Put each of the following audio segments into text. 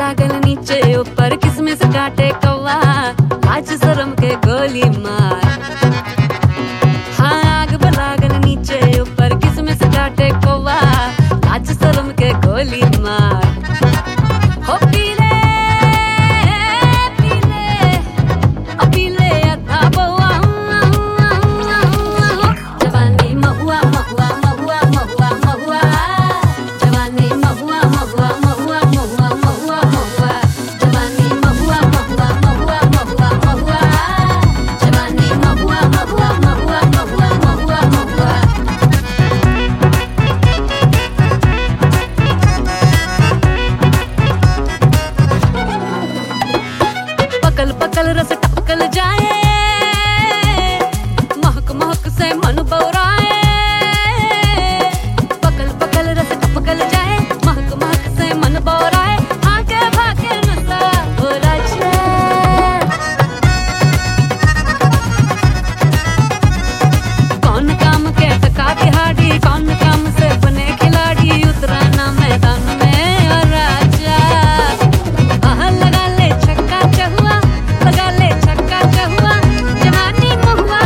लागल नीचे ऊपर किसमिस काटे कौवा, आज शर्म के गोली मार। हाँ आग लागल नीचे ऊपर किसमिस काटे कौवा, आज शर्म के गोली मार। हो पीले पीले पीले अथा बउआ, जवानी महुआ महुआ महुआ महुआ महुआ, जवानी महुआ महुआ महुआ महुआ महुआ महुआ, जवानी महुआ महुआ महुआ महुआ महुआ, जवानी महुआ महुआ महुआ महुआ महुआ महुआ। पकल पकल रस टपकल जाए, महक महक से मन बौराए। पकल पकल रस टपकल जाए, महक महक से मन बौराए। आगे भागे नशा हो राजा, कौन काम के थका दिहाड़ी, कौन काम से बने खिलाड़ी। उतरा ना मैदान में और राजा, लगा ले छक्का चहुआ, लगा ले छक्का चहुआ, जवानी महुआ,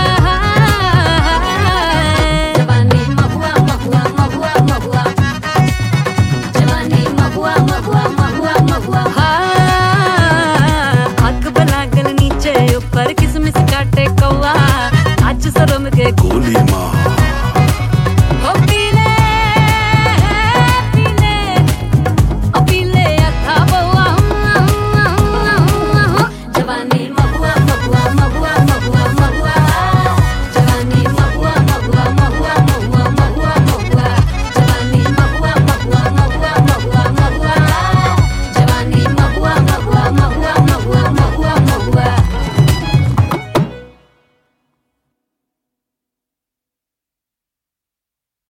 जवानी महुआ महुआ महुआ महुआ, जवानी महुआ महुआ महुआ महुआ। आग लागल नीचे ऊपर किसमिस काटे कौवा, आज शर्म के गोली मार।